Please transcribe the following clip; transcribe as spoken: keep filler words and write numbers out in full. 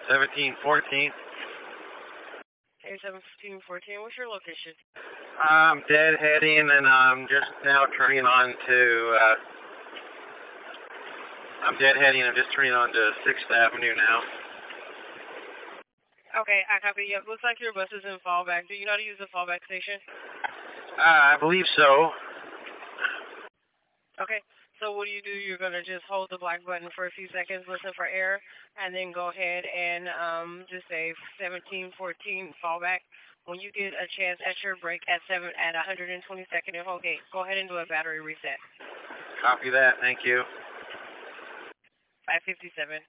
seventeen fourteen. Okay, seventeen fourteen, what's your location? I'm deadheading and I'm just now turning on to, uh, I'm deadheading, I'm just turning on to sixth Avenue now. Okay, I copy. Yep, looks like your bus is in fallback. Do you know how to use the fallback station? Uh, I believe so. Okay, so what do you do? You're going to just hold the black button for a few seconds, listen for error, and then go ahead and um, just say seventeen fourteen fallback. When you get a chance at your break at seven at one hundred twenty-second and Holgate, go ahead and do a battery reset. Copy that, thank you. five fifty-seven.